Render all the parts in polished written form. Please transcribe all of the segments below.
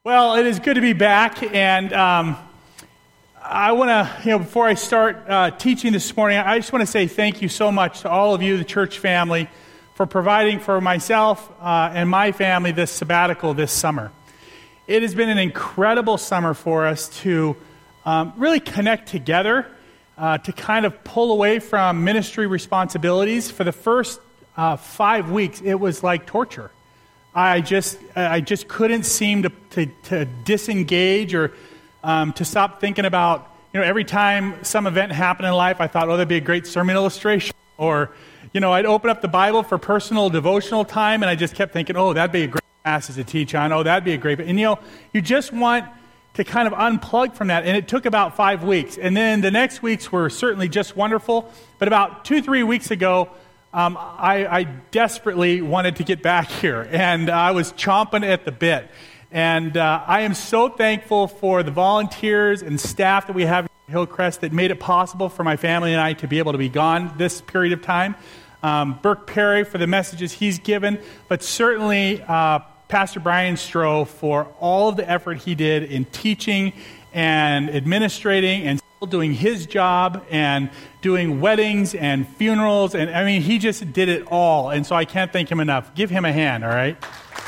Well, it is good to be back, and I want to, before I start teaching this morning, I just want to say thank you so much to all of you, the church family, for providing for myself and my family this sabbatical this summer. It has been an incredible summer for us to really connect together, to kind of pull away from ministry responsibilities. For the first 5 weeks, it was like torture. I just couldn't seem to disengage or to stop thinking about, every time some event happened in life, I thought, that'd be a great sermon illustration. Or, I'd open up the Bible for personal devotional time, and I just kept thinking, that'd be a great passage to teach on. That'd be a great... And, you just want to kind of unplug from that. And it took about 5 weeks. And then the next weeks were certainly just wonderful. But about 2-3 weeks ago, I desperately wanted to get back here, and I was chomping at the bit. And I am so thankful for the volunteers and staff that we have at Hillcrest that made it possible for my family and I to be able to be gone this period of time. Burke Perry for the messages he's given, but certainly Pastor Brian Stroh for all of the effort he did in teaching and administrating and doing his job and doing weddings and funerals, and he just did it all, and so I can't thank him enough. Give him a hand, all right?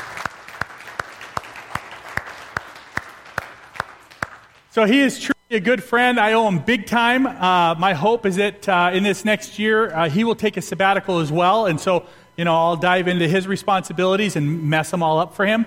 So he is truly a good friend. I owe him big time. My hope is that in this next year, he will take a sabbatical as well, and so, I'll dive into his responsibilities and mess them all up for him.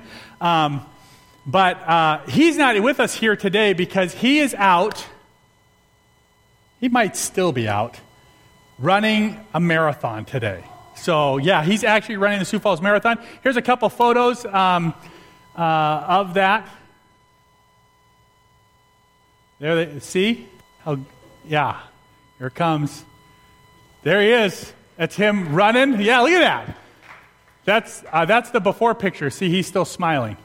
But he's not with us here today because he is out. He might still be out running a marathon today. So, he's actually running the Sioux Falls Marathon. Here's a couple photos of that. There, see? Here it comes. There he is. That's him running. Yeah, look at that. That's the before picture. See, he's still smiling.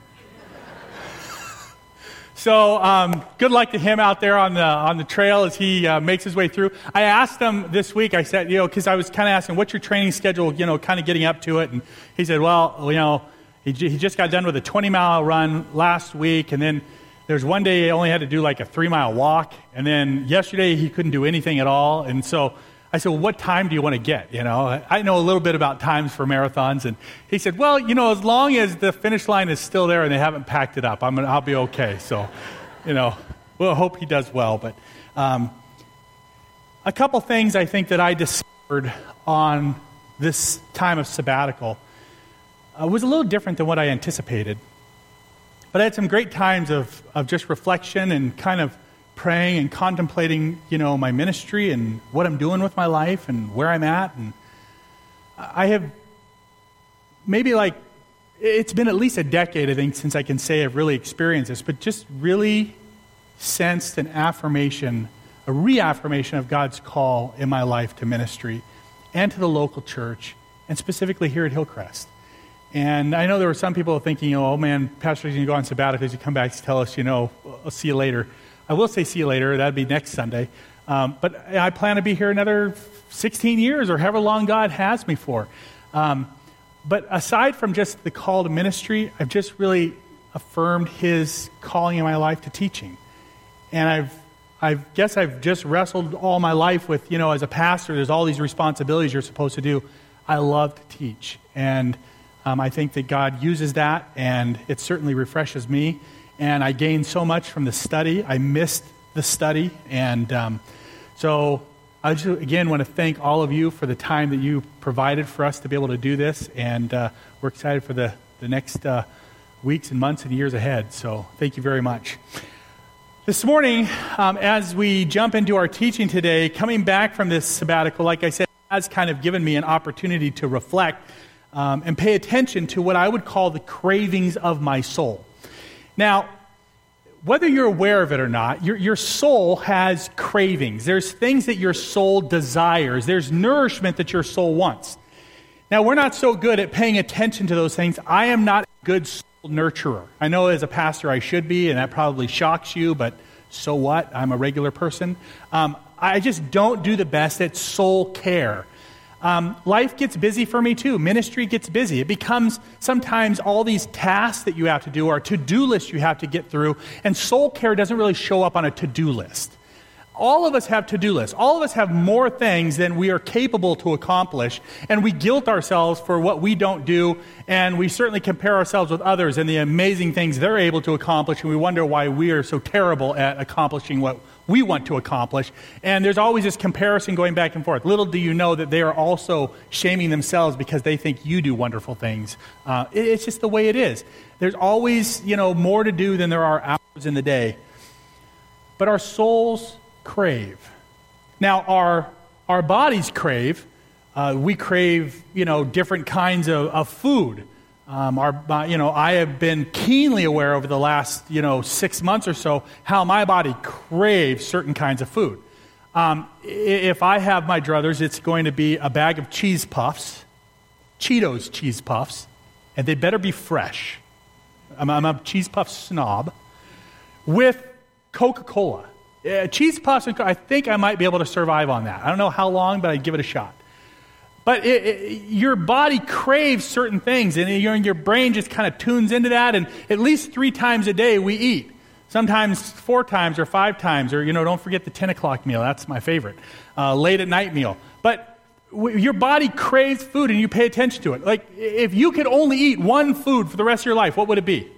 So good luck to him out there on the trail as he makes his way through. I asked him this week, I said, because I was kind of asking, what's your training schedule, kind of getting up to it? And he said, he just got done with a 20-mile run last week, and then there's one day he only had to do like a 3-mile walk, and then yesterday he couldn't do anything at all. And so I said, what time do you want to get? I know a little bit about times for marathons. And he said, as long as the finish line is still there and they haven't packed it up, I'll be okay. So, we'll hope he does well. But a couple things I think that I discovered on this time of sabbatical was a little different than what I anticipated. But I had some great times of just reflection and kind of praying and contemplating, my ministry and what I'm doing with my life and where I'm at. And I have it's been at least a decade, I think, since I can say I've really experienced this, but just really sensed a reaffirmation of God's call in my life to ministry and to the local church, and specifically here at Hillcrest. And I know there were some people thinking, Pastor's going to go on sabbatical. As you come back to tell us, I'll see you later. I will say see you later. That'd be next Sunday. But I plan to be here another 16 years or however long God has me for. But aside from just the call to ministry, I've just really affirmed His calling in my life to teaching. And I guess I've just wrestled all my life with, as a pastor, there's all these responsibilities you're supposed to do. I love to teach. And I think that God uses that, and it certainly refreshes me. And I gained so much from the study. I missed the study. And so I just, again, want to thank all of you for the time that you provided for us to be able to do this. And we're excited for the next weeks and months and years ahead. So thank you very much. This morning, as we jump into our teaching today, coming back from this sabbatical, like I said, has kind of given me an opportunity to reflect and pay attention to what I would call the cravings of my soul. Now, whether you're aware of it or not, your soul has cravings. There's things that your soul desires. There's nourishment that your soul wants. Now, we're not so good at paying attention to those things. I am not a good soul nurturer. I know as a pastor I should be, and that probably shocks you, but so what? I'm a regular person. I just don't do the best at soul care. Life gets busy for me too. Ministry gets busy. It becomes sometimes all these tasks that you have to do or to-do lists you have to get through, and soul care doesn't really show up on a to-do list. All of us have to-do lists. All of us have more things than we are capable to accomplish, and we guilt ourselves for what we don't do, and we certainly compare ourselves with others and the amazing things they're able to accomplish, and we wonder why we are so terrible at accomplishing what we want to accomplish. And there's always this comparison going back and forth. Little do you know that they are also shaming themselves because they think you do wonderful things. It's just the way it is. There's always, more to do than there are hours in the day. But our souls crave. Now, our bodies crave. We crave, different kinds of food. I have been keenly aware over the last, 6 months or so how my body craves certain kinds of food. If I have my druthers, it's going to be a bag of cheese puffs, Cheetos cheese puffs, and they better be fresh. I'm a cheese puff snob, with Coca-Cola. Cheese puffs, I think I might be able to survive on that. I don't know how long, but I'd give it a shot. But your body craves certain things, and your brain just kind of tunes into that, and at least 3 times a day we eat. Sometimes 4 times or 5 times, or, don't forget the 10 o'clock meal. That's my favorite. Late at night meal. But your body craves food, and you pay attention to it. Like, if you could only eat one food for the rest of your life, what would it be?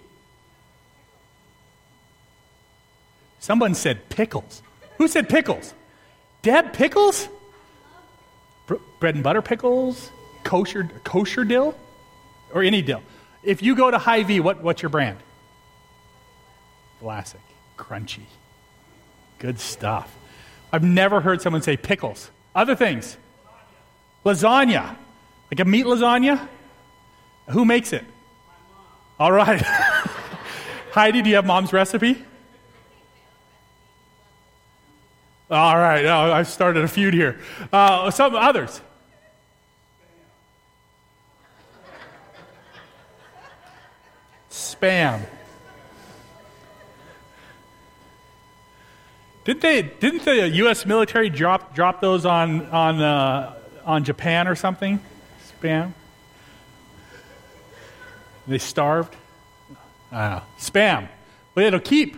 Someone said pickles. Who said pickles? Deb, pickles? Bread and butter pickles? Kosher dill? Or any dill? If you go to Hy-Vee, what's your brand? Classic. Crunchy. Good stuff. I've never heard someone say pickles. Other things? Lasagna. Like a meat lasagna? Who makes it? All right. Heidi, do you have mom's recipe? All right, I've started a feud here. Some others. Spam. Didn't the U.S. military drop those on Japan or something? Spam. They starved. Spam, but it'll keep.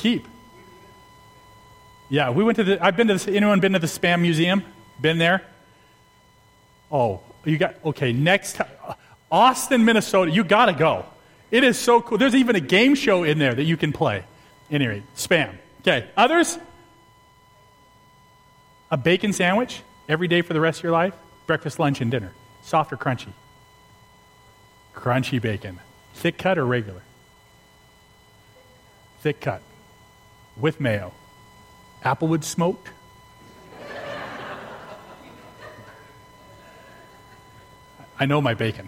Yeah, we went to anyone been to the Spam Museum? Been there? Oh, next, Austin, Minnesota, you gotta go. It is so cool. There's even a game show in there that you can play. Anyway, Spam. Okay, others? A bacon sandwich every day for the rest of your life? Breakfast, lunch, and dinner. Soft or crunchy? Crunchy bacon. Thick cut or regular? Thick cut. With mayo. Applewood smoked? I know my bacon.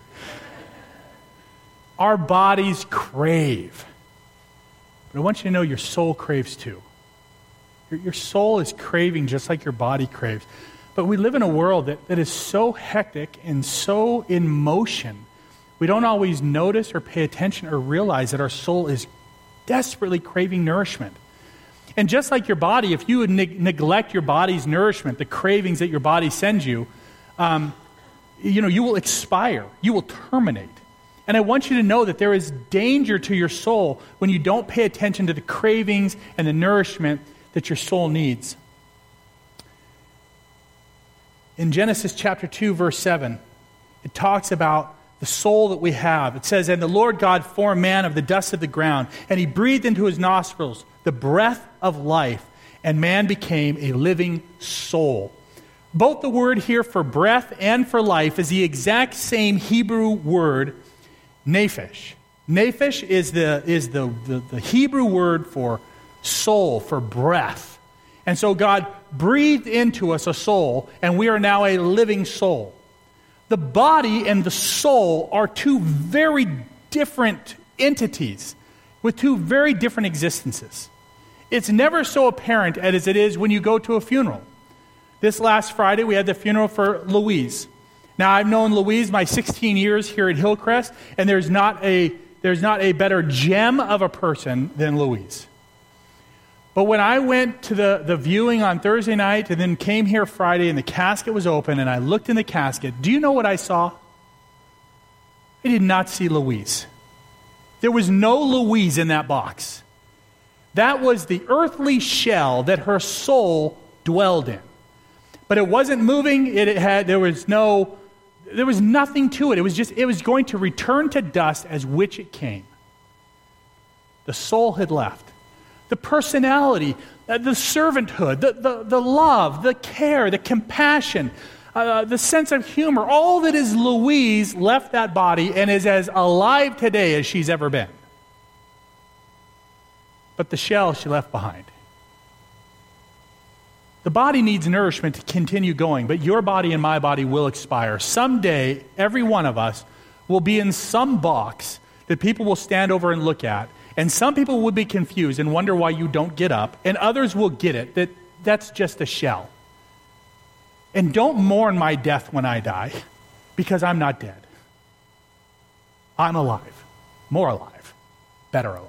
Our bodies crave. But I want you to know your soul craves too. Your soul is craving just like your body craves. But we live in a world that is so hectic and so in motion, we don't always notice or pay attention or realize that our soul is desperately craving nourishment. And just like your body, if you would neglect your body's nourishment, the cravings that your body sends you, you will expire. You will terminate. And I want you to know that there is danger to your soul when you don't pay attention to the cravings and the nourishment that your soul needs. In Genesis chapter 2, verse 7, it talks about the soul that we have. It says, "And the Lord God formed man of the dust of the ground, and he breathed into his nostrils the breath of life, and man became a living soul." Both the word here for breath and for life is the exact same Hebrew word, nephesh. Nephesh is the Hebrew word for soul, for breath. And so God breathed into us a soul, and we are now a living soul. The body and the soul are two very different entities with two very different existences. It's never so apparent as it is when you go to a funeral. This last Friday, we had the funeral for Louise. Now, I've known Louise my 16 years here at Hillcrest, and there's not a better gem of a person than Louise. But when I went to the viewing on Thursday night and then came here Friday and the casket was open and I looked in the casket, do you know what I saw? I did not see Louise. There was no Louise in that box. That was the earthly shell that her soul dwelled in. But it wasn't moving. There was nothing to it. It was going to return to dust as which it came. The soul had left. The personality, the servanthood, the love, the care, the compassion, the sense of humor, all that is Louise left that body and is as alive today as she's ever been. But the shell she left behind. The body needs nourishment to continue going, but your body and my body will expire. Someday, every one of us will be in some box that people will stand over and look at, and some people will be confused and wonder why you don't get up, and others will get it, that's just a shell. And don't mourn my death when I die, because I'm not dead. I'm alive, more alive, better alive.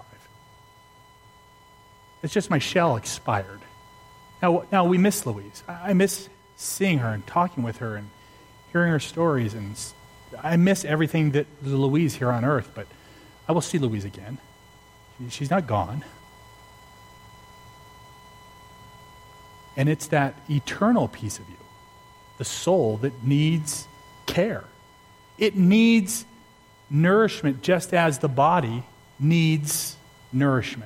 It's just my shell expired. Now we miss Louise. I miss seeing her and talking with her and hearing her stories, and I miss everything that Louise here on earth, but I will see Louise again. She's not gone. And it's that eternal piece of you, the soul, that needs care. It needs nourishment just as the body needs nourishment.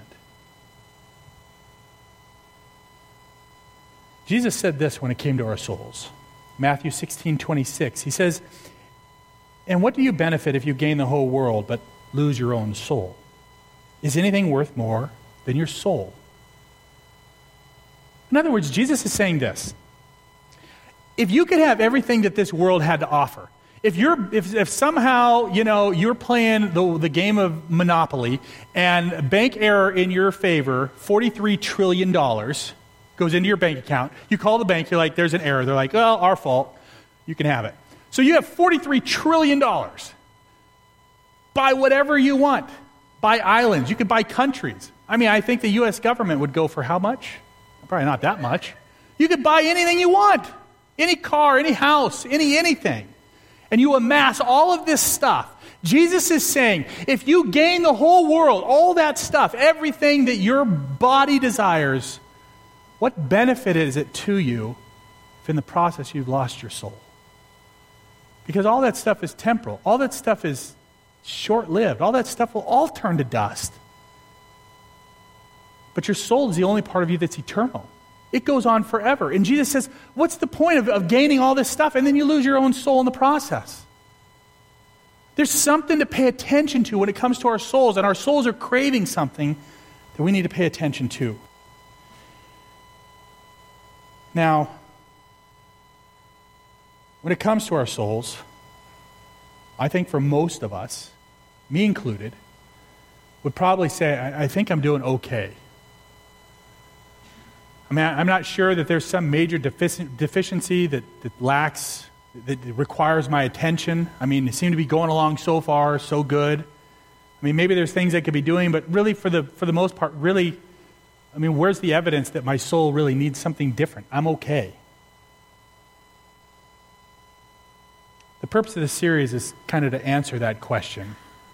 Jesus said this when it came to our souls. Matthew 16:26. He says, "And what do you benefit if you gain the whole world but lose your own soul? Is anything worth more than your soul?" In other words, Jesus is saying this. If you could have everything that this world had to offer, if somehow, you're playing the game of Monopoly and bank error in your favor, $43 trillion goes into your bank account. You call the bank, you're like, there's an error. They're like, well, our fault. You can have it. So you have $43 trillion. Buy whatever you want. Buy islands. You could buy countries. I think the U.S. government would go for how much? Probably not that much. You could buy anything you want. Any car, any house, anything. And you amass all of this stuff. Jesus is saying, if you gain the whole world, all that stuff, everything that your body desires, what benefit is it to you if in the process you've lost your soul? Because all that stuff is temporal. All that stuff is short-lived. All that stuff will all turn to dust. But your soul is the only part of you that's eternal. It goes on forever. And Jesus says, what's the point of gaining all this stuff and then you lose your own soul in the process? There's something to pay attention to when it comes to our souls, and our souls are craving something that we need to pay attention to. Now, when it comes to our souls, I think for most of us, me included, would probably say, I think I'm doing okay. I'm not sure that there's some major deficiency that requires my attention. They seem to be going along so far, so good. Maybe there's things I could be doing, but really for the most part, really, where's the evidence that my soul really needs something different? I'm okay. The purpose of this series is kind of to answer that question.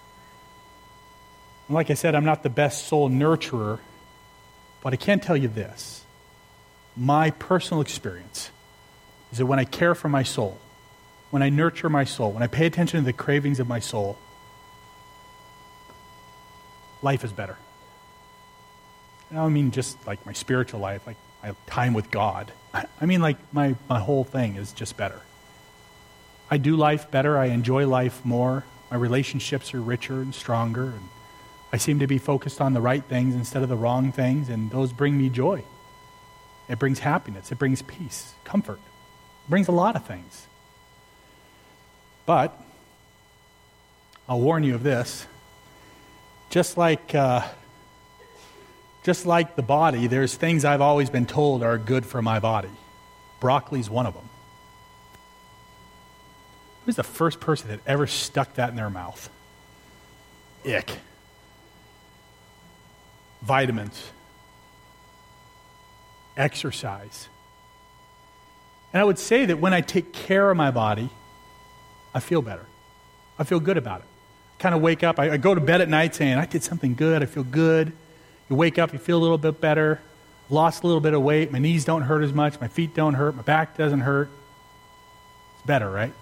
And like I said, I'm not the best soul nurturer, but I can tell you this. My personal experience is that when I care for my soul, when I nurture my soul, when I pay attention to the cravings of my soul, life is better. I don't mean just like my spiritual life, like my time with God. I mean like my whole thing is just better. I do life better. I enjoy life more. My relationships are richer and stronger. And I seem to be focused on the right things instead of the wrong things, and those bring me joy. It brings happiness. It brings peace, comfort. It brings a lot of things. But I'll warn you of this. Just like the body, there's things I've always been told are good for my body. Broccoli's one of them. Who's the first person that ever stuck that in their mouth? Ick. Vitamins. exercise. And I would say that when I take care of my body, I feel better. I feel good about it. I kind of wake up, I go to bed at night saying, I did something good, I feel good. You wake up, you feel a little bit better. Lost a little bit of weight, my knees don't hurt as much, my feet don't hurt, my back doesn't hurt. It's better, right?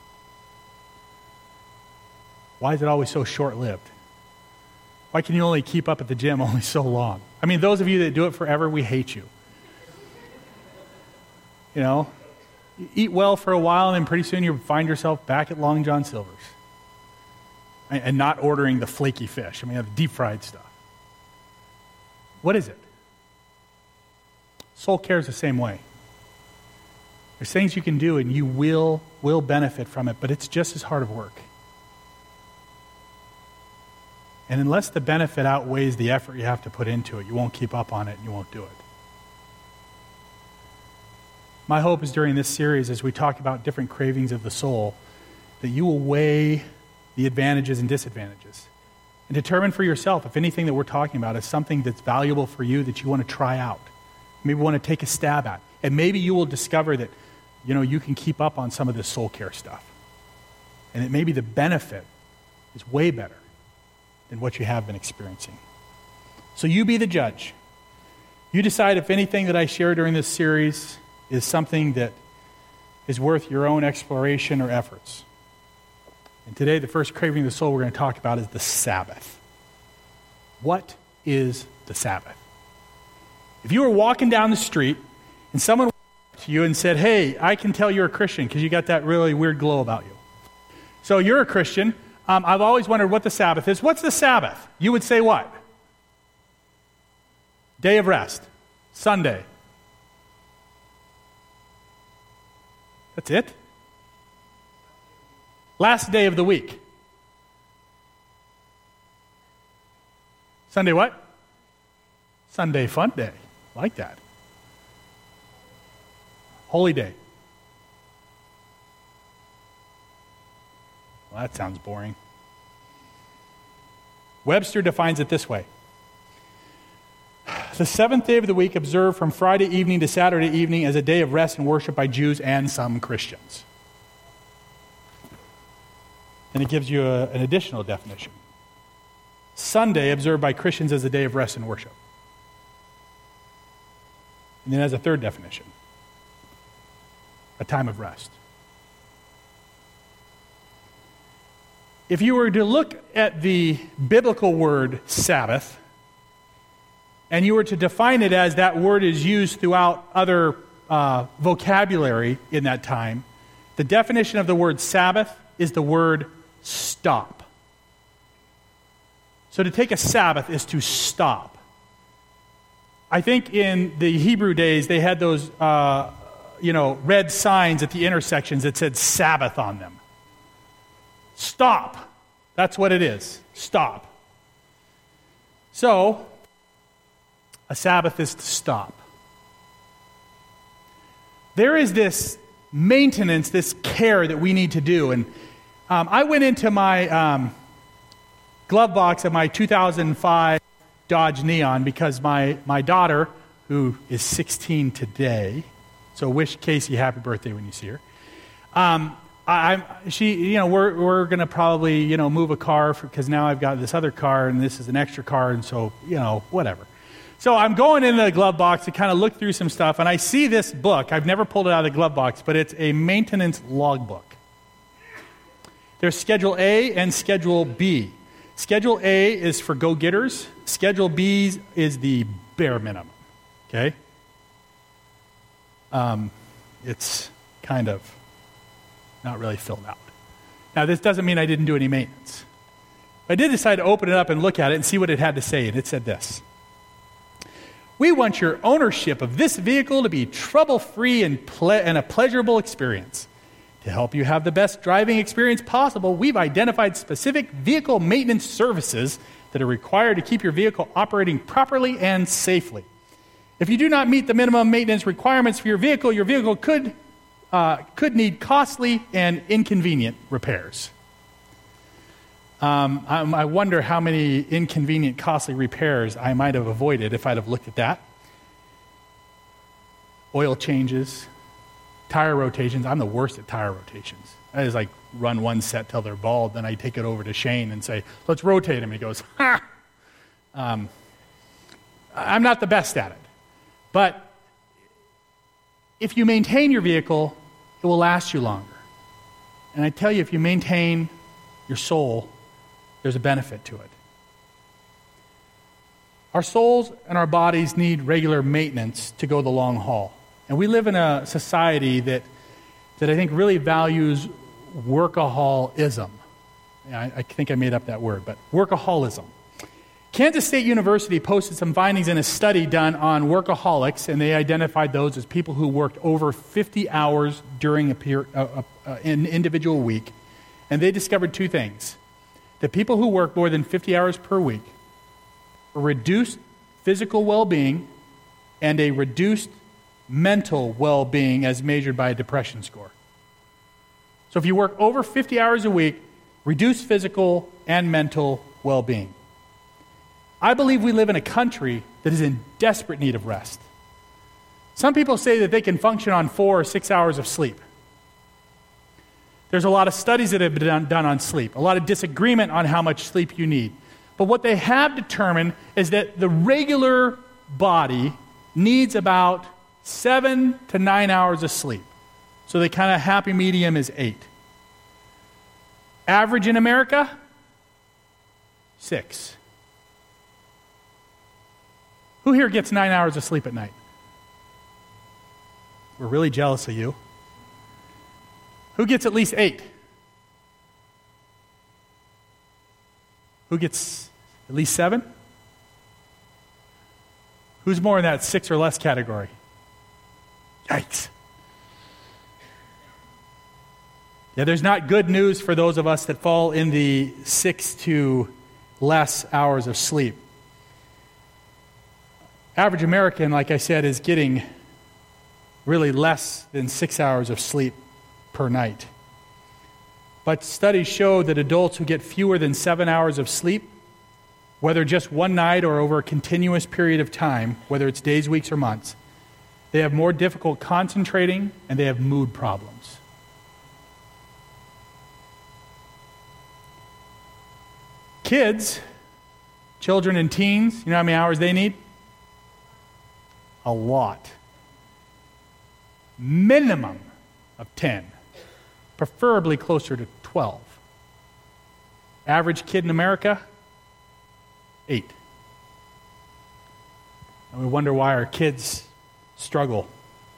Why is it always so short-lived? Why can you only keep up at the gym only so long? I mean, those of you that do it forever, we hate you. You know, you eat well for a while, and then pretty soon you find yourself back at Long John Silver's. And not ordering the flaky fish. I mean, the deep-fried stuff. What is it? Soul care is the same way. There's things you can do, and you will benefit from it, but it's just as hard of work. And unless the benefit outweighs the effort you have to put into it, you won't keep up on it, and you won't do it. My hope is during this series, as we talk about different cravings of the soul, that you will weigh the advantages and disadvantages and determine for yourself if anything that we're talking about is something that's valuable for you that you want to try out, maybe want to take a stab at. And maybe you will discover that, you can keep up on some of this soul care stuff. And that maybe the benefit is way better than what you have been experiencing. So you be the judge. You decide if anything that I share during this series is something that is worth your own exploration or efforts. And today, the first craving of the soul we're going to talk about is the Sabbath. What is the Sabbath? If you were walking down the street and someone walked up to you and said, hey, I can tell you're a Christian because you got that really weird glow about you. So you're a Christian. I've always wondered what the Sabbath is. What's the Sabbath? You would say what? Day of rest. Sunday. That's it? Last day of the week. Sunday what? Sunday fun day. Like that. Holy day. Well, that sounds boring. Webster defines it this way. The seventh day of the week observed from Friday evening to Saturday evening as a day of rest and worship by Jews and some Christians. And it gives you an additional definition. Sunday observed by Christians as a day of rest and worship. And then as a third definition, a time of rest. If you were to look at the biblical word Sabbath, and you were to define it as that word is used throughout other vocabulary in that time, the definition of the word Sabbath is the word stop. So to take a Sabbath is to stop. I think in the Hebrew days they had those red signs at the intersections that said Sabbath on them. Stop. That's what it is. Stop. So, a Sabbath is to stop. There is this maintenance, this care that we need to do. And I went into my glove box of my 2005 Dodge Neon because my daughter, who is 16 today, so wish Casey happy birthday when you see her. We're going to probably, move a car because now I've got this other car and this is an extra car, and so, whatever. So I'm going into the glove box to kind of look through some stuff, and I see this book. I've never pulled it out of the glove box, but it's a maintenance logbook. There's Schedule A and Schedule B. Schedule A is for go-getters. Schedule B is the bare minimum. Okay? It's kind of not really filled out. Now, this doesn't mean I didn't do any maintenance. I did decide to open it up and look at it and see what it had to say, and it said this. We want your ownership of this vehicle to be trouble-free and a pleasurable experience. To help you have the best driving experience possible, we've identified specific vehicle maintenance services that are required to keep your vehicle operating properly and safely. If you do not meet the minimum maintenance requirements for your vehicle could need costly and inconvenient repairs. I wonder how many inconvenient, costly repairs I might have avoided if I'd have looked at that. oil changes, tire rotations. I'm the worst at tire rotations. I just like run one set till they're bald, then I take it over to Shane and say, let's rotate him. He goes, ha! I'm not the best at it. But if you maintain your vehicle, it will last you longer. And I tell you, if you maintain your soul, there's a benefit to it. Our souls and our bodies need regular maintenance to go the long haul. And we live in a society that I think really values workaholism. I think I made up that word, but workaholism. Kansas State University posted some findings in a study done on workaholics, and they identified those as people who worked over 50 hours during an individual week. And they discovered two things. That people who work more than 50 hours per week reduced physical well-being and a reduced mental well-being as measured by a depression score. So if you work over 50 hours a week, reduce physical and mental well-being. I believe we live in a country that is in desperate need of rest. Some people say that they can function on 4 or 6 hours of sleep. There's a lot of studies that have been done on sleep, a lot of disagreement on how much sleep you need. But what they have determined is that the regular body needs about 7 to 9 hours of sleep. So the kind of happy medium is 8. Average in America, 6. Who here gets 9 hours of sleep at night? We're really jealous of you. Who gets at least 8? Who gets at least 7? Who's more in that 6 or less category? Yikes. Yeah, there's not good news for those of us that fall in the 6 to less hours of sleep. Average American, like I said, is getting really less than 6 hours of sleep per night. But studies show that adults who get fewer than 7 hours of sleep, whether just one night or over a continuous period of time, whether it's days, weeks, or months, they have more difficult concentrating and they have mood problems. Kids, children and teens, you know how many hours they need? A lot. Minimum of 10. Preferably closer to 12. Average kid in America, 8. And we wonder why our kids struggle.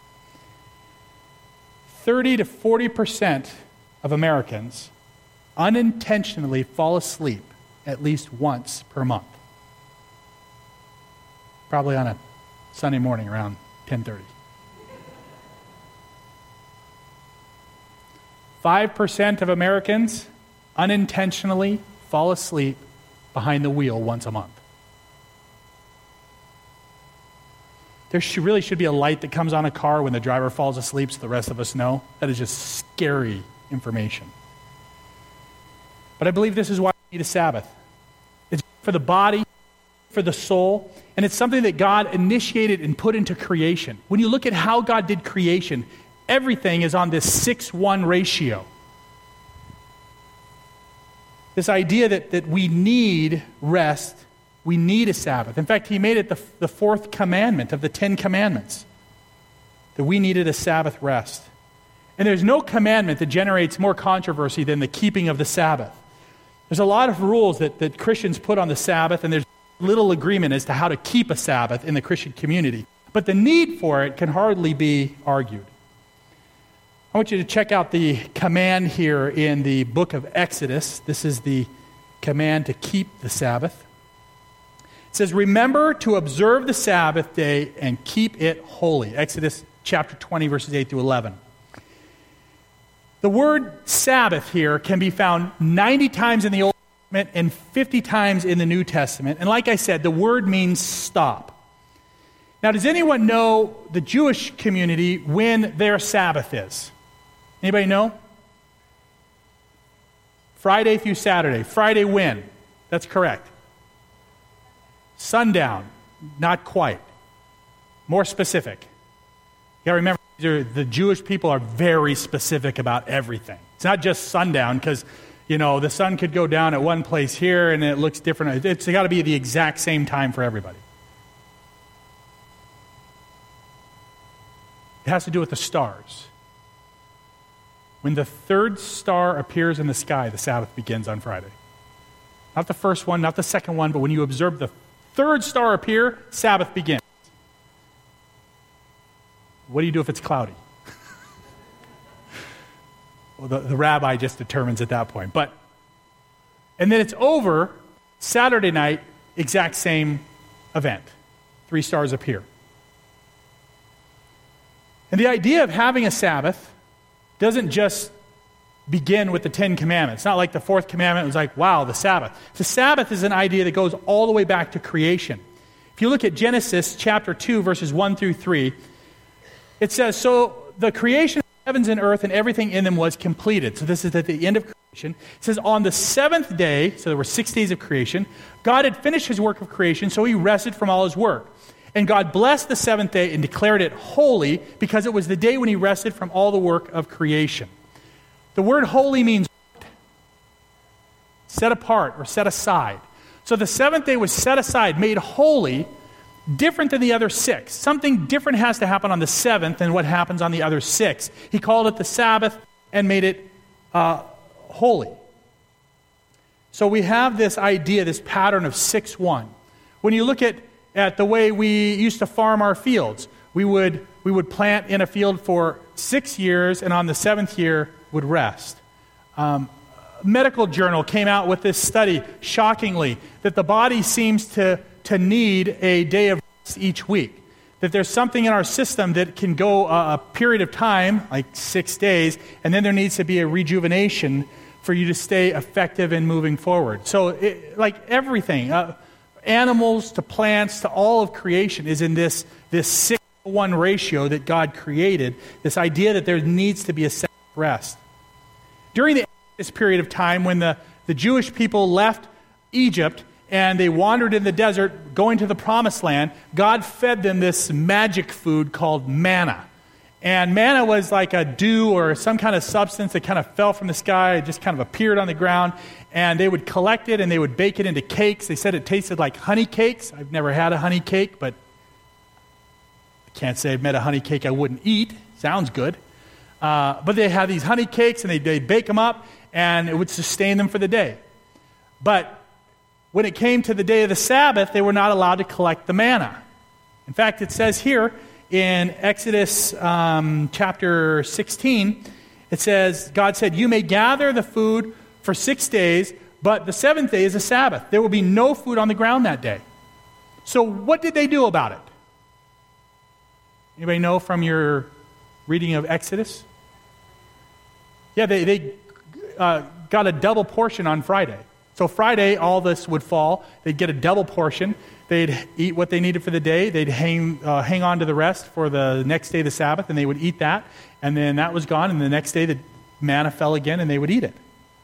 30 to 40% of Americans unintentionally fall asleep at least once per month. Probably on a Sunday morning around 10:30. 5% of Americans unintentionally fall asleep behind the wheel once a month. There really should be a light that comes on a car when the driver falls asleep so the rest of us know. That is just scary information. But I believe this is why we need a Sabbath. It's for the body, for the soul, and it's something that God initiated and put into creation. When you look at how God did creation, everything is on this 6-1 ratio. This idea that we need rest, we need a Sabbath. In fact, he made it the fourth commandment of the 10 commandments, that we needed a Sabbath rest. And there's no commandment that generates more controversy than the keeping of the Sabbath. There's a lot of rules that Christians put on the Sabbath, and there's little agreement as to how to keep a Sabbath in the Christian community. But the need for it can hardly be argued. I want you to check out the command here in the book of Exodus. This is the command to keep the Sabbath. It says, remember to observe the Sabbath day and keep it holy. Exodus chapter 20, verses 8 through 11. The word Sabbath here can be found 90 times in the Old Testament and 50 times in the New Testament. And like I said, the word means stop. Now, does anyone know the Jewish community when their Sabbath is? Anybody know? Friday through Saturday. Friday when? That's correct. Sundown. Not quite. More specific. got to remember, the Jewish people are very specific about everything. It's not just sundown, because, the sun could go down at one place here and it looks different. It's got to be the exact same time for everybody. It has to do with the stars. When the third star appears in the sky, the Sabbath begins on Friday. Not the first one, not the second one, but when you observe the third star appear, Sabbath begins. What do you do if it's cloudy? Well, the rabbi just determines at that point. And then it's over, Saturday night, exact same event. 3 stars appear. And the idea of having a Sabbath doesn't just begin with the 10 Commandments. It's not like the 4th commandment was like, wow, the Sabbath. The Sabbath is an idea that goes all the way back to creation. If you look at Genesis chapter 2, verses 1 through 3, it says, so the creation of heavens and earth and everything in them was completed. So this is at the end of creation. It says, on the 7th day, so there were 6 days of creation, God had finished his work of creation, so he rested from all his work. And God blessed the 7th day and declared it holy, because it was the day when he rested from all the work of creation. The word holy means set apart or set aside. So the 7th day was set aside, made holy, different than the other 6. Something different has to happen on the 7th than what happens on the other 6. He called it the Sabbath and made it holy. So we have this idea, this pattern of 6-1. When you look at the way we used to farm our fields, we would plant in a field for 6 years, and on the 7th year would rest. Medical Journal came out with this study, shockingly, that the body seems to need a day of rest each week. That there's something in our system that can go a period of time, like 6 days, and then there needs to be a rejuvenation for you to stay effective in moving forward. So, like everything, animals to plants to all of creation is in this 6-1 ratio that God created, this idea that there needs to be a Sabbath rest. During this period of time when the Jewish people left Egypt and they wandered in the desert going to the promised land, God fed them this magic food called manna. And manna was like a dew or some kind of substance that kind of fell from the sky. It just kind of appeared on the ground. And they would collect it and they would bake it into cakes. They said it tasted like honey cakes. I've never had a honey cake, but I can't say I've met a honey cake I wouldn't eat. Sounds good. But they had these honey cakes and they'd bake them up and it would sustain them for the day. But when it came to the day of the Sabbath, they were not allowed to collect the manna. In fact, it says here in Exodus chapter 16, it says, God said, you may gather the food for 6 days, but the 7th day is a Sabbath. There will be no food on the ground that day. So what did they do about it? Anybody know from your reading of Exodus? Yeah, they got a double portion on Friday. So Friday, all this would fall. They'd get a double portion. They'd eat what they needed for the day. They'd hang on to the rest for the next day, the Sabbath, and they would eat that. And then that was gone, and the next day the manna fell again, and they would eat it.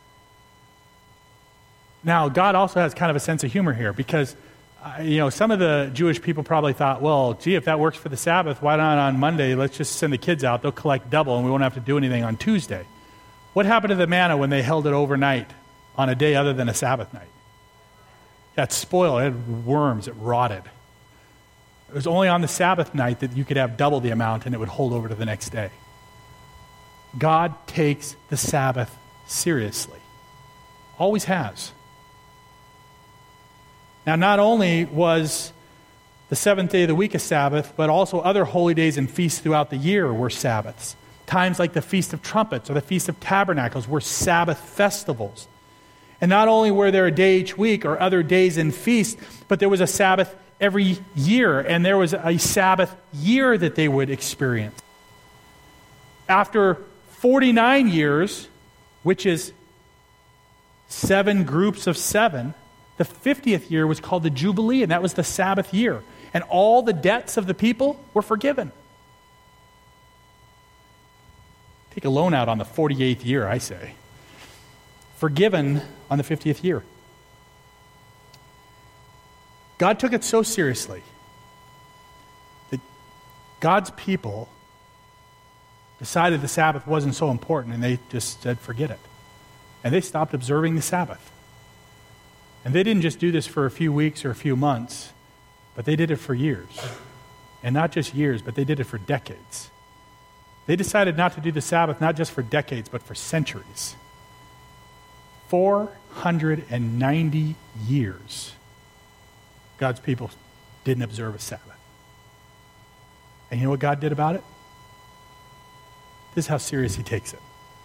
Now, God also has kind of a sense of humor here because, some of the Jewish people probably thought, well, gee, if that works for the Sabbath, why not on Monday? Let's just send the kids out. They'll collect double, and we won't have to do anything on Tuesday. What happened to the manna when they held it overnight on a day other than a Sabbath night? Yeah, it spoiled. It had worms. It rotted. It was only on the Sabbath night that you could have double the amount, and it would hold over to the next day. God takes the Sabbath seriously. Always has. Now, not only was the 7th day of the week a Sabbath, but also other holy days and feasts throughout the year were Sabbaths. Times like the Feast of Trumpets or the Feast of Tabernacles were Sabbath festivals. And not only were there a day each week or other days and feasts, but there was a Sabbath every year, and there was a Sabbath year that they would experience. After 49 years, which is 7 groups of 7, the 50th year was called the Jubilee, and that was the Sabbath year. And all the debts of the people were forgiven. Take a loan out on the 48th year, I say. Forgiven on the 50th year. God took it so seriously that God's people decided the Sabbath wasn't so important, and they just said, forget it. And they stopped observing the Sabbath. And they didn't just do this for a few weeks or a few months, but they did it for years. And not just years, but they did it for decades. They decided not to do the Sabbath not just for decades, but for centuries. 490 years, God's people didn't observe a Sabbath. And you know what God did about it? This is how serious he takes it.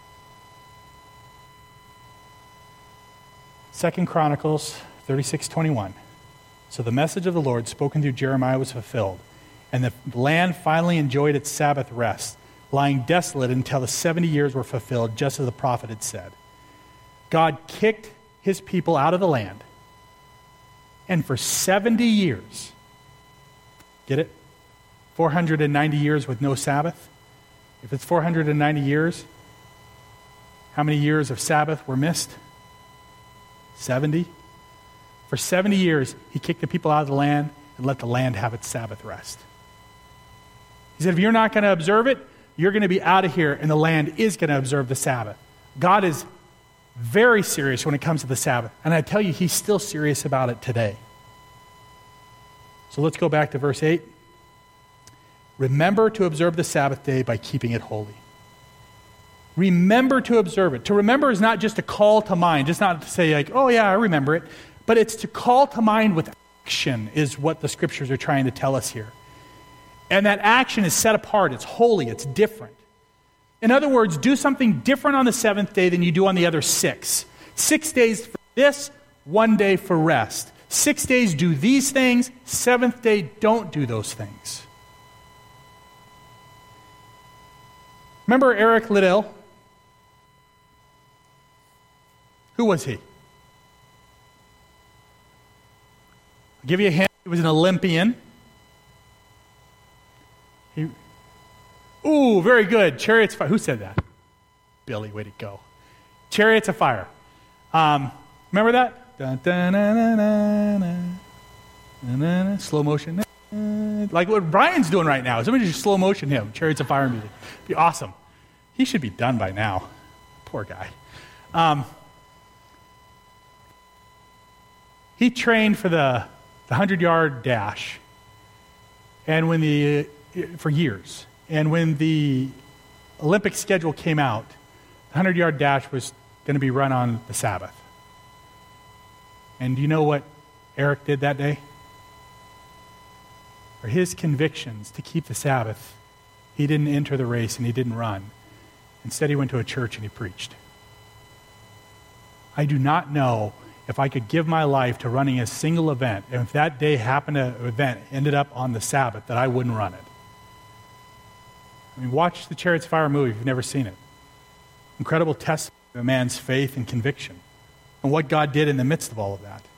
2 Chronicles 36:21. So the message of the Lord spoken through Jeremiah was fulfilled, and the land finally enjoyed its Sabbath rest, lying desolate until the 70 years were fulfilled, just as the prophet had said. God kicked his people out of the land, and for 70 years, get it? 490 years with no Sabbath. If it's 490 years, how many years of Sabbath were missed? 70. For 70 years, he kicked the people out of the land and let the land have its Sabbath rest. He said, if you're not going to observe it, you're going to be out of here, and the land is going to observe the Sabbath. God is very serious when it comes to the Sabbath. And I tell you, he's still serious about it today. So let's go back to verse 8. Remember to observe the Sabbath day by keeping it holy. Remember to observe it. To remember is not just a call to mind, just not to say like, oh yeah, I remember it, but it's to call to mind with action is what the scriptures are trying to tell us here. And that action is set apart, it's holy, it's different. In other words, do something different on the seventh day than you do on the other 6. 6 days for this, 1 day for rest. 6 days do these things, 7th day don't do those things. Remember Eric Liddell? Who was he? I'll give you a hint. He was an Olympian. Ooh, very good. Chariots of Fire. Who said that? Billy, way to go. Chariots of Fire. Remember that? Dun, dun, dun, dun, dun, dun, dun, dun, slow motion. Like what Brian's doing right now. Somebody just slow motion him. Chariots of Fire music. Be awesome. He should be done by now. Poor guy. He trained for the 100-yard dash, and for years. And when the Olympic schedule came out, the 100-yard dash was going to be run on the Sabbath. And do you know what Eric did that day? For his convictions to keep the Sabbath, he didn't enter the race and he didn't run. Instead, he went to a church and he preached. I do not know if I could give my life to running a single event, and if that day event ended up on the Sabbath, that I wouldn't run it. I mean, watch the Chariots of Fire movie if you've never seen it. Incredible testimony of a man's faith and conviction, and what God did in the midst of all of that.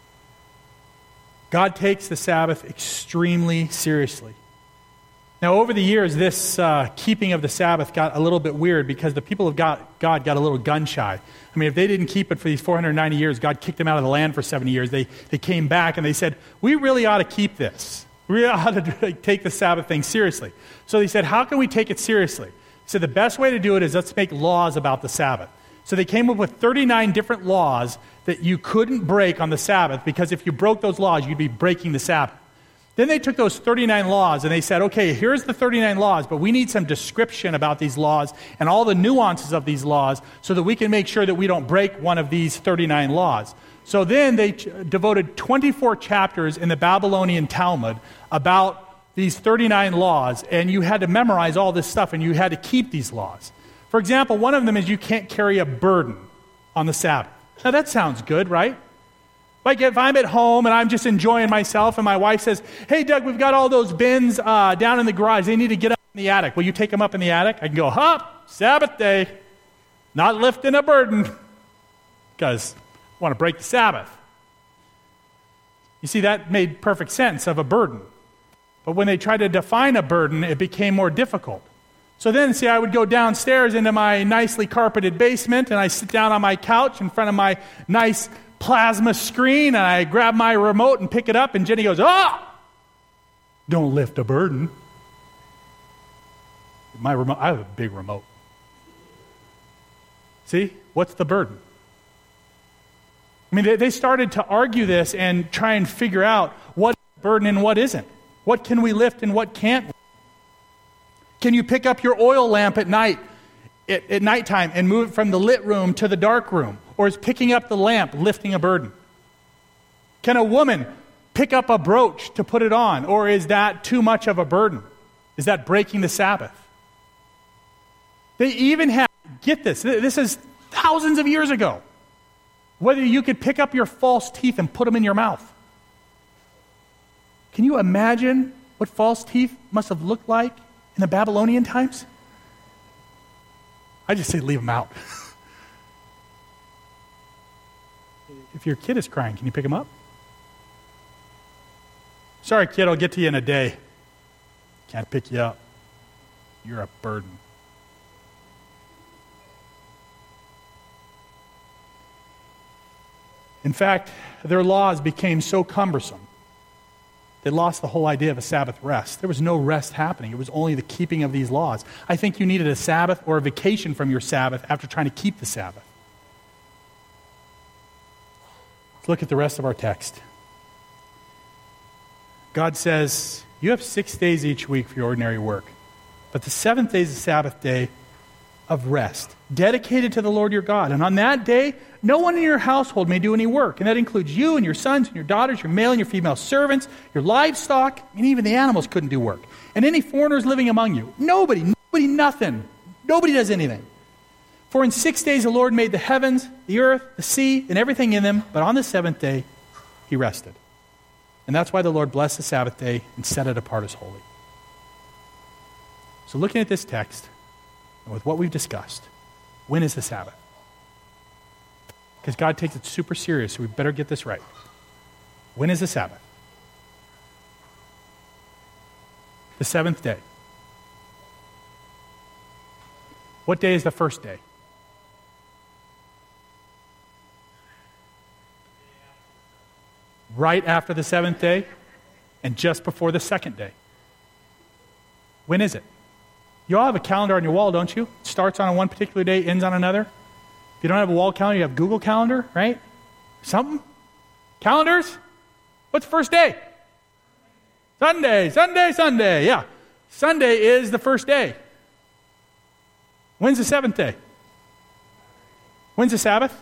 God takes the Sabbath extremely seriously. Now, over the years, this keeping of the Sabbath got a little bit weird because the people of God got a little gun-shy. I mean, if they didn't keep it for these 490 years, God kicked them out of the land for 70 years. They came back and they said, we really ought to keep this. We really ought to take the Sabbath thing seriously. So they said, how can we take it seriously? They said, the best way to do it is let's make laws about the Sabbath. So they came up with 39 different laws that you couldn't break on the Sabbath, because if you broke those laws, you'd be breaking the Sabbath. Then they took those 39 laws and they said, okay, here's the 39 laws, but we need some description about these laws and all the nuances of these laws so that we can make sure that we don't break one of these 39 laws. So then they devoted 24 chapters in the Babylonian Talmud about these 39 laws, and you had to memorize all this stuff and you had to keep these laws. For example, one of them is you can't carry a burden on the Sabbath. Now that sounds good, right? Like if I'm at home and I'm just enjoying myself and my wife says, hey, Doug, we've got all those bins down in the garage. They need to get up in the attic. Will you take them up in the attic? I can go, Sabbath day, not lifting a burden because I want to break the Sabbath. You see, that made perfect sense of a burden. But when they tried to define a burden, it became more difficult. So then, see, I would go downstairs into my nicely carpeted basement and I sit down on my couch in front of my nice plasma screen, and I grab my remote and pick it up, and Jenny goes, don't lift a burden. My remote, I have a big remote. See? What's the burden? I mean, they started to argue this and try and figure out what's the burden and what isn't. What can we lift and what can't we? Can you pick up your oil lamp at night, at nighttime, and move it from the lit room to the dark room? Or is picking up the lamp lifting a burden? Can a woman pick up a brooch to put it on? Or is that too much of a burden? Is that breaking the Sabbath? They even have, get this is thousands of years ago, whether you could pick up your false teeth and put them in your mouth. Can you imagine what false teeth must have looked like in the Babylonian times? I just say leave them out. If your kid is crying, can you pick him up? Sorry, kid, I'll get to you in a day. Can't pick you up. You're a burden. In fact, their laws became so cumbersome, they lost the whole idea of a Sabbath rest. There was no rest happening. It was only the keeping of these laws. I think you needed a Sabbath or a vacation from your Sabbath after trying to keep the Sabbath. Let's look at the rest of our text. God says, you have 6 days each week for your ordinary work, but the seventh day is the Sabbath day of rest, dedicated to the Lord your God. And on that day, no one in your household may do any work. And that includes you and your sons and your daughters, your male and your female servants, your livestock, and even the animals couldn't do work. And any foreigners living among you. Nobody, nothing. Nobody does anything. For in 6 days the Lord made the heavens, the earth, the sea, and everything in them. But on the seventh day, he rested. And that's why the Lord blessed the Sabbath day and set it apart as holy. So looking at this text, and with what we've discussed, when is the Sabbath? Because God takes it super serious, so we better get this right. When is the Sabbath? The seventh day. What day is the first day? Right after the seventh day and just before the second day. When is it? You all have a calendar on your wall, don't you? It starts on one particular day, ends on another. If you don't have a wall calendar, you have Google Calendar, right? Something? Calendars? What's the first day? Sunday. Yeah. Sunday is the first day. When's the seventh day? When's the Sabbath?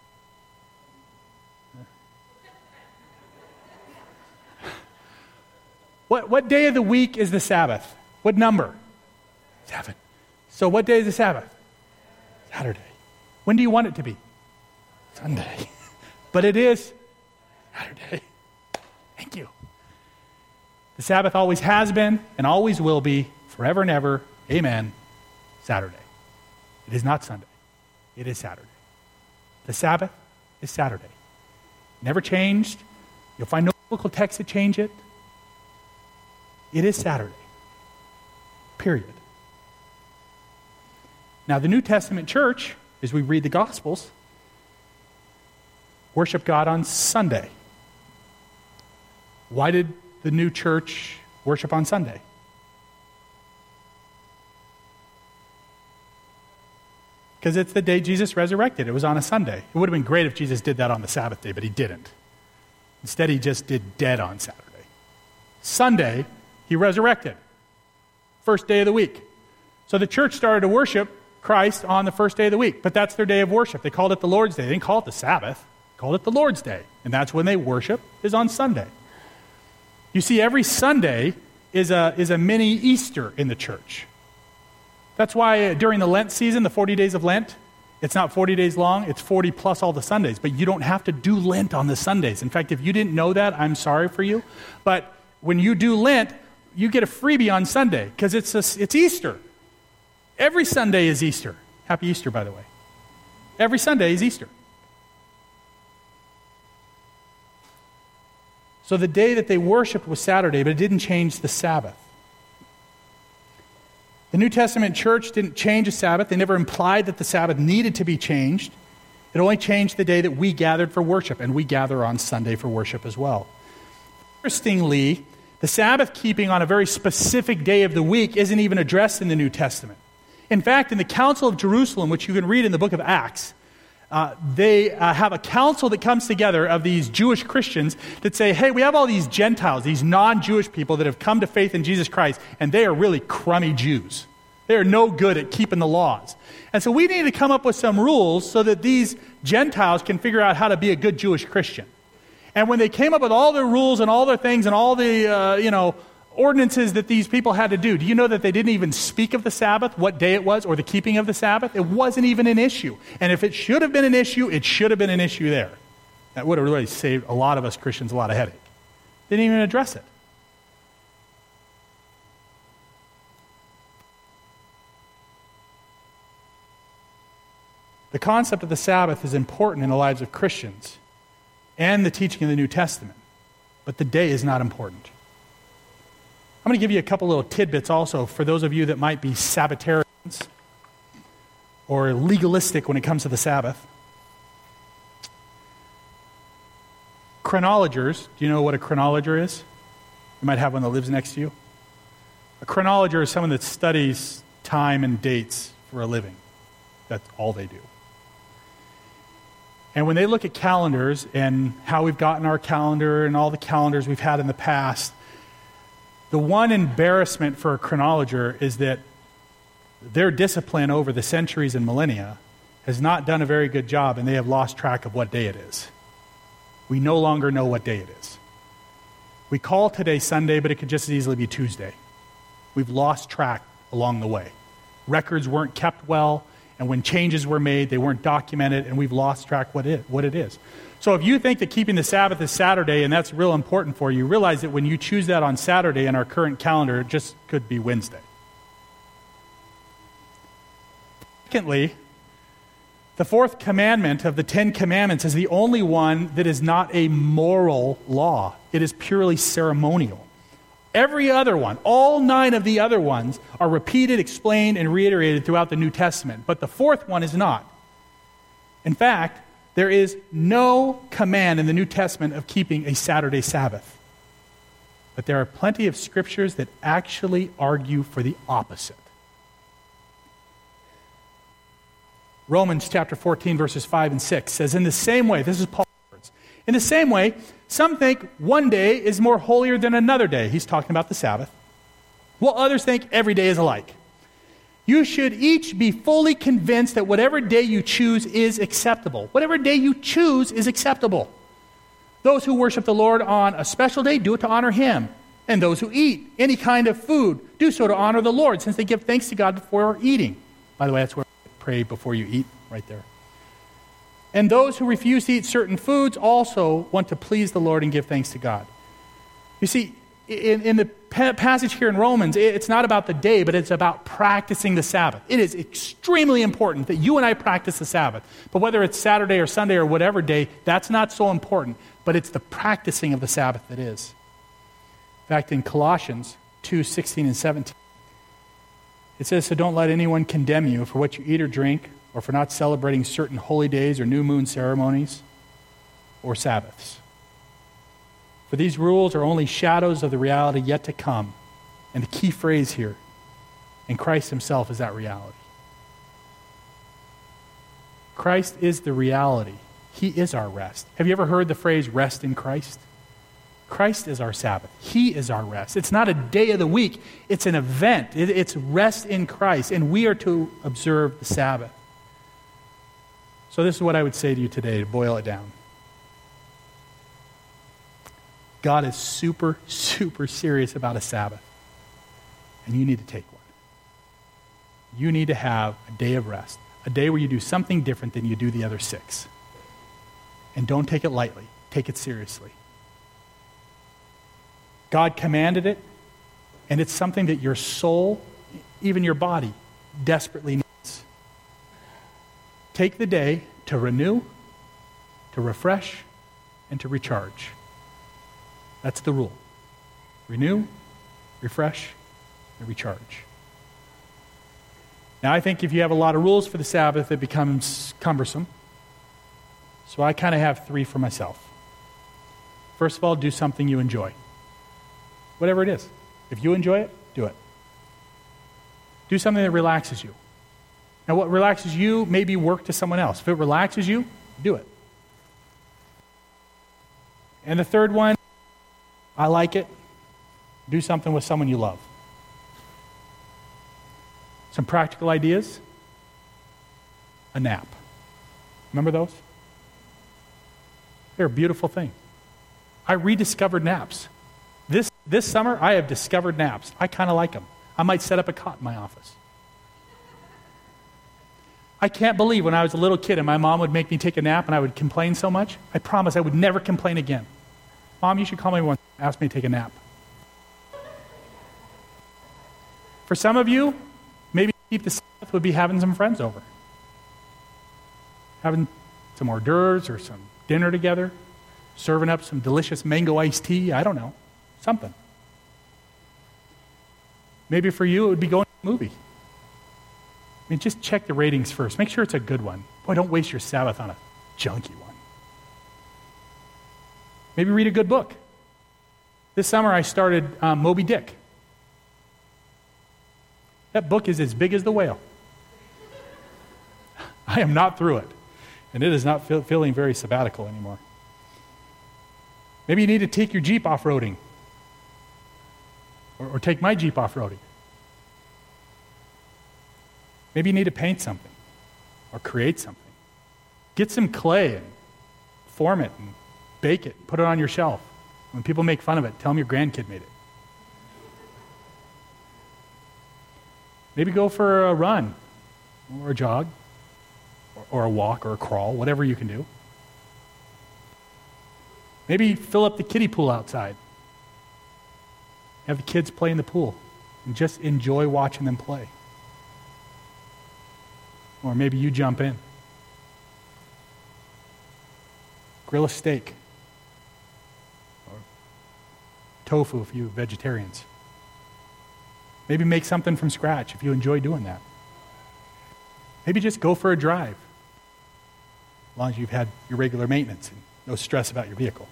What day of the week is the Sabbath? What number? 7. So what day is the Sabbath? Saturday. When do you want it to be? Sunday. But it is Saturday. Thank you. The Sabbath always has been and always will be, forever and ever, amen, Saturday. It is not Sunday. It is Saturday. The Sabbath is Saturday. Never changed. You'll find no biblical text to change it. It is Saturday. Period. Now, the New Testament church, as we read the Gospels, worship God on Sunday. Why did the new church worship on Sunday? Because it's the day Jesus resurrected. It was on a Sunday. It would have been great if Jesus did that on the Sabbath day, but he didn't. Instead, he just did dead on Saturday. Sunday, he resurrected. First day of the week. So the church started to worship Christ on the first day of the week, but that's their day of worship. They called it the Lord's Day. They didn't call it the Sabbath. They called it the Lord's Day. And that's when they worship, is on Sunday. You see, every Sunday is a mini Easter in the church. That's why during the Lent season, the 40 days of Lent, it's not 40 days long, it's 40 plus all the Sundays. But you don't have to do Lent on the Sundays. In fact, if you didn't know that, I'm sorry for you. But when you do Lent, you get a freebie on Sunday because it's Easter. Every Sunday is Easter. Happy Easter, by the way. Every Sunday is Easter. So the day that they worshiped was Saturday, but it didn't change the Sabbath. The New Testament church didn't change the Sabbath. They never implied that the Sabbath needed to be changed. It only changed the day that we gathered for worship, and we gather on Sunday for worship as well. Interestingly, The Sabbath keeping on a very specific day of the week isn't even addressed in the New Testament. In fact, in the Council of Jerusalem, which you can read in the book of Acts, they have a council that comes together of these Jewish Christians that say, hey, we have all these Gentiles, these non-Jewish people that have come to faith in Jesus Christ, and they are really crummy Jews. They are no good at keeping the laws. And so we need to come up with some rules so that these Gentiles can figure out how to be a good Jewish Christian. And when they came up with all their rules and all their things and all the, ordinances that these people had to do you know that they didn't even speak of the Sabbath, what day it was, or the keeping of the Sabbath? It wasn't even an issue. And if it should have been an issue, it should have been an issue there. That would have really saved a lot of us Christians a lot of headache. They didn't even address it. The concept of the Sabbath is important in the lives of Christians and the teaching of the New Testament, but the day is not important. I'm going to give you a couple little tidbits also for those of you that might be Sabbatarians or legalistic when it comes to the Sabbath. Chronologers, do you know what a chronologer is? You might have one that lives next to you. A chronologer is someone that studies time and dates for a living. That's all they do. And when they look at calendars and how we've gotten our calendar and all the calendars we've had in the past, the one embarrassment for a chronologer is that their discipline over the centuries and millennia has not done a very good job, and they have lost track of what day it is. We no longer know what day it is. We call today Sunday, but it could just as easily be Tuesday. We've lost track along the way. Records weren't kept well, and when changes were made, they weren't documented, and we've lost track what it is. So if you think that keeping the Sabbath is Saturday and that's real important for you, realize that when you choose that on Saturday in our current calendar, it just could be Wednesday. Secondly, the fourth commandment of the 10 Commandments is the only one that is not a moral law. It is purely ceremonial. Every other one, all 9 of the other ones, are repeated, explained, and reiterated throughout the New Testament. But the fourth one is not. In fact, there is no command in the New Testament of keeping a Saturday Sabbath. But there are plenty of scriptures that actually argue for the opposite. Romans chapter 14, verses 5 and 6 says, in the same way, this is Paul's words, in the same way, some think one day is more holier than another day. He's talking about the Sabbath. While others think every day is alike. You should each be fully convinced that whatever day you choose is acceptable. Whatever day you choose is acceptable. Those who worship the Lord on a special day do it to honor Him. And those who eat any kind of food do so to honor the Lord, since they give thanks to God before eating. By the way, that's where I pray before you eat, right there. And those who refuse to eat certain foods also want to please the Lord and give thanks to God. You see, in the passage here in Romans, it's not about the day, but it's about practicing the Sabbath. It is extremely important that you and I practice the Sabbath. But whether it's Saturday or Sunday or whatever day, that's not so important. But it's the practicing of the Sabbath that is. In fact, in Colossians 2:16 and 17, it says, so don't let anyone condemn you for what you eat or drink, or for not celebrating certain holy days or new moon ceremonies or Sabbaths. For these rules are only shadows of the reality yet to come. And the key phrase here, and Christ Himself is that reality. Christ is the reality. He is our rest. Have you ever heard the phrase rest in Christ? Christ is our Sabbath. He is our rest. It's not a day of the week. It's an event. It's rest in Christ. And we are to observe the Sabbath. So this is what I would say to you today to boil it down. God is super, super serious about a Sabbath. And you need to take one. You need to have a day of rest. A day where you do something different than you do the other 6. And don't take it lightly. Take it seriously. God commanded it, and it's something that your soul, even your body, desperately needs. Take the day to renew, to refresh, and to recharge. That's the rule. Renew, refresh, and recharge. Now, I think if you have a lot of rules for the Sabbath, it becomes cumbersome. So I kind of have 3 for myself. First of all, do something you enjoy. Whatever it is. If you enjoy it, do it. Do something that relaxes you. Now, what relaxes you may be work to someone else. If it relaxes you, do it. And the third one, I like it. Do something with someone you love. Some practical ideas. A nap. Remember those? They're a beautiful thing. I rediscovered naps. This summer, I have discovered naps. I kind of like them. I might set up a cot in my office. I can't believe when I was a little kid and my mom would make me take a nap and I would complain so much. I promise I would never complain again. Mom, you should call me once and ask me to take a nap. For some of you, maybe keep the Sabbath would be having some friends over. Having some hors d'oeuvres or some dinner together. Serving up some delicious mango iced tea. I don't know. Something. Maybe for you, it would be going to a movie. I mean, just check the ratings first. Make sure it's a good one. Boy, don't waste your Sabbath on a junky one. Maybe read a good book. This summer, I started Moby Dick. That book is as big as the whale. I am not through it. And it is not feeling very sabbatical anymore. Maybe you need to take your Jeep off-roading. Or take my Jeep off-roading. Maybe you need to paint something. Or create something. Get some clay and form it and bake it. Put it on your shelf. When people make fun of it, tell them your grandkid made it. Maybe go for a run. Or a jog. Or a walk or a crawl. Whatever you can do. Maybe fill up the kiddie pool outside. Have the kids play in the pool and just enjoy watching them play. Or maybe you jump in. Grill a steak. Or tofu if you're vegetarians. Maybe make something from scratch if you enjoy doing that. Maybe just go for a drive. As long as you've had your regular maintenance and no stress about your vehicle.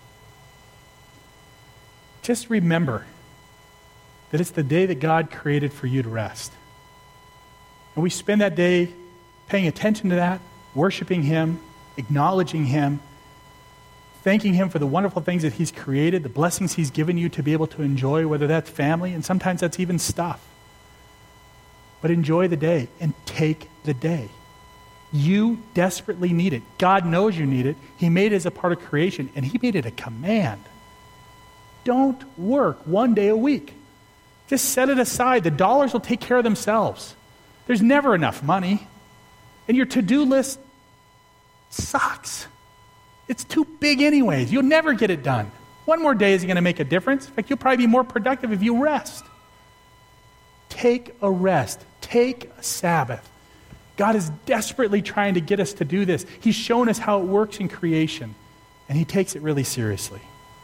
Just remember that it's the day that God created for you to rest. And we spend that day paying attention to that, worshiping Him, acknowledging Him, thanking Him for the wonderful things that He's created, the blessings He's given you to be able to enjoy, whether that's family, and sometimes that's even stuff. But enjoy the day and take the day. You desperately need it. God knows you need it. He made it as a part of creation, and He made it a command. Don't work one day a week. Just set it aside. The dollars will take care of themselves. There's never enough money. And your to-do list sucks. It's too big anyways. You'll never get it done. One more day isn't going to make a difference. In fact, you'll probably be more productive if you rest. Take a rest. Take a Sabbath. God is desperately trying to get us to do this. He's shown us how it works in creation, and He takes it really seriously.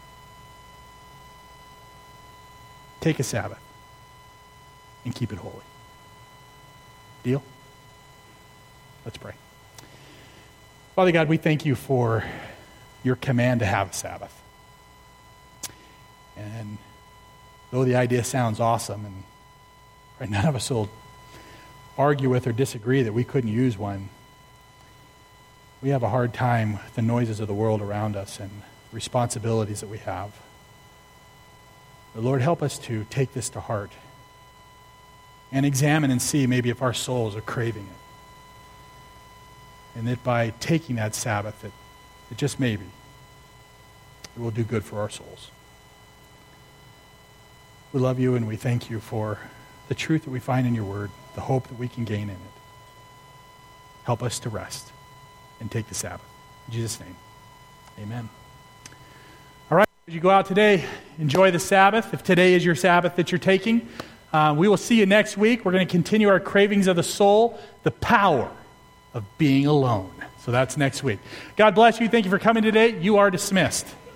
Take a Sabbath and keep it holy. Deal? Let's pray. Father God, we thank You for Your command to have a Sabbath. And though the idea sounds awesome, and none of us will argue with or disagree that we couldn't use one, we have a hard time with the noises of the world around us and responsibilities that we have. But Lord, help us to take this to heart and examine and see maybe if our souls are craving it. And that by taking that Sabbath, that just maybe, it will do good for our souls. We love You and we thank You for the truth that we find in Your word, the hope that we can gain in it. Help us to rest and take the Sabbath. In Jesus' name, amen. All right, as you go out today, enjoy the Sabbath. If today is your Sabbath that you're taking, we will see you next week. We're going to continue our cravings of the soul, the power of being alone. So that's next week. God bless you. Thank you for coming today. You are dismissed.